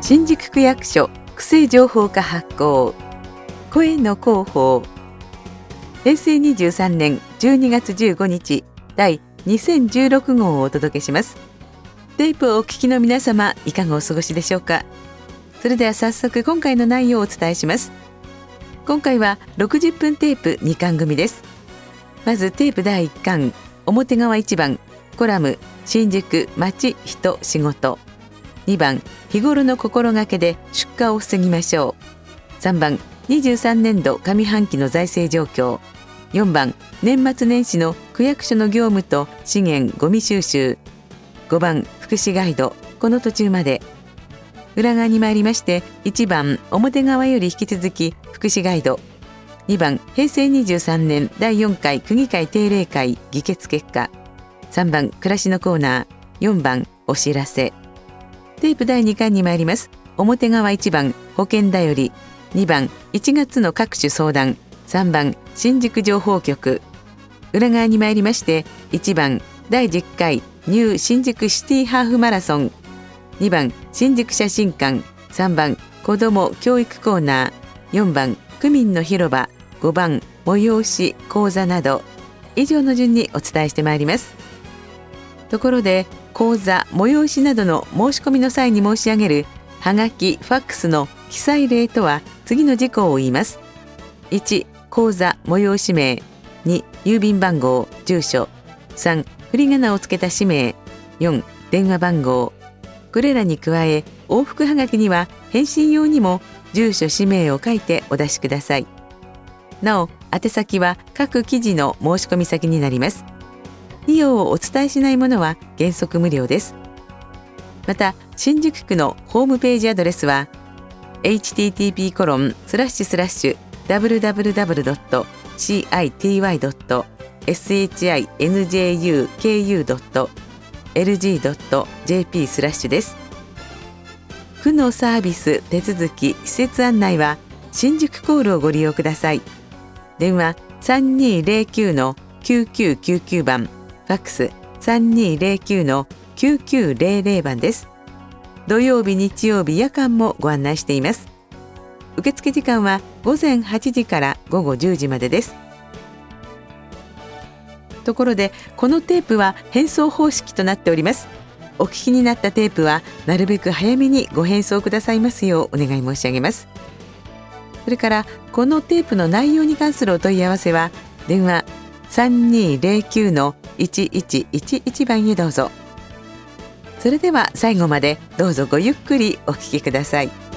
新宿区役所区政情報課発行声の広報平成23年12月15日第2016号をお届けします。テープをお聞きの皆様、いかがお過ごしでしょうか。それでは早速今回の内容をお伝えします。今回は60分テープ2巻組です。まずテープ第1巻、表側1番、コラム新宿街人仕事。2番、日頃の心がけで出荷を防ぎましょう。3番、23年度上半期の財政状況。4番、年末年始の区役所の業務と資源ゴミ収集。5番、福祉ガイド、この途中まで。裏側に参りまして、1番、表側より引き続き福祉ガイド。2番、平成23年第4回区議会定例会議決結果。3番、暮らしのコーナー。4番、お知らせ。テープ第2巻に参ります。表側1番、保険だより。2番、1月の各種相談。3番、新宿情報局。裏側に参りまして、1番、第10回ニュー新宿シティハーフマラソン。2番、新宿写真館。3番、子ども教育コーナー。4番、区民の広場。5番、催し講座など、以上の順にお伝えしてまいります。ところで、講座催しなどの申し込みの際に申し上げるはがきファックスの記載例とは次の事項を言います。1、講座催し名。2、郵便番号住所。3、振り仮名をつけた氏名。4、電話番号。これらに加え、往復はがきには返信用にも住所氏名を書いてお出しください。なお、宛先は各記事の申し込み先になります。費用をお伝えしないものは原則無料です。また、新宿区のホームページアドレスは http://www.city.shinjuku.lg.jp/ です。区のサービス、手続き、施設案内は新宿コールをご利用ください。電話3209-9999番。ファックス 3209-9900 番です。土曜日、日曜日、夜間もご案内しています。受付時間は午前8時から午後10時までです。ところで、このテープは返送方式となっております。お聞きになったテープはなるべく早めにご返送くださいますようお願い申し上げます。それから、このテープの内容に関するお問い合わせは電話3209-1111番へどうぞ。それでは最後までどうぞごゆっくりお聞きください。